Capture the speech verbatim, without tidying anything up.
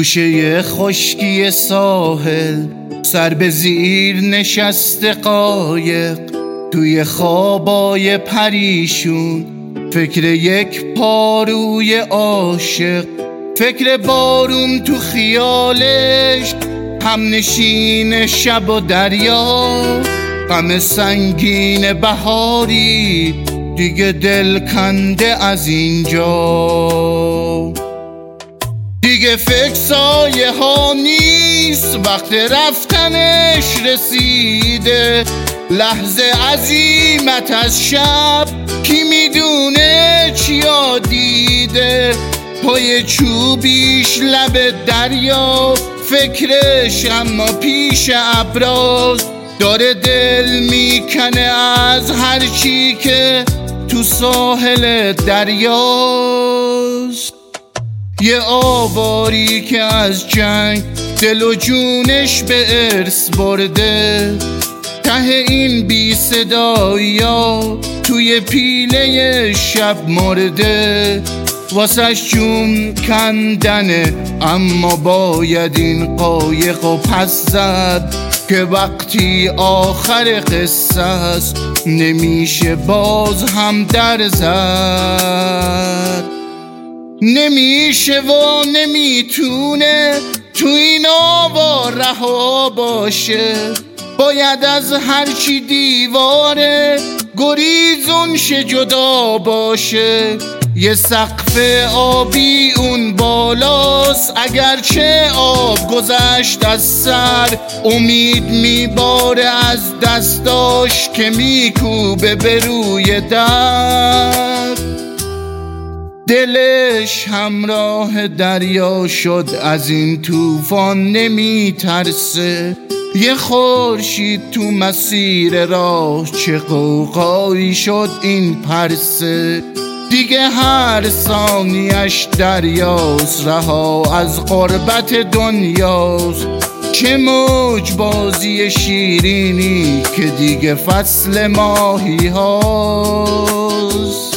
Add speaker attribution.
Speaker 1: گوشه خشکی ساحل، سر به زیر نشسته قایق، توی خوابای پریشون، فکر یک پاروی عاشق، فکر بارون تو خیالش، همنشین شب و دریا، غم سنگین بهاری دیگه دل کنده از اینجا. دیگه فکر سایه ها نیست، وقت رفتنش رسیده، لحظه عزیمت از شب، کی میدونه چیا دیده، پای چوبیش لب دریا، فکرش اما پیش ابراز، داره دل میکنه از هر چی که تو ساحل دریاست. یه آواری که از جنگ دل و جونش به ارث برده، ته این بی صدایا توی پیله شب مرده، واسش جون کندنه اما باید این قایق و پس زد، که وقتی آخر قصه است نمیشه باز هم در زد، نمیشه و نمیتونه تو این آوا رها باشه، باید از هرچی دیواره گریزون شه جدا باشه. یه سقف آبی اون بالاست، اگرچه آب گذشت از سر، امید میباره از دستاش که میکوبه به روی در. دلش همراه دریا شد، از این طوفان نمیترسه، یه خورشید تو مسیر راه، چه غوغایی شد این پرسه، دیگه هر ثانیش دریاست، رها از غربت دنیاست، چه موج بازی شیرینی که دیگه فصل ماهی هاست.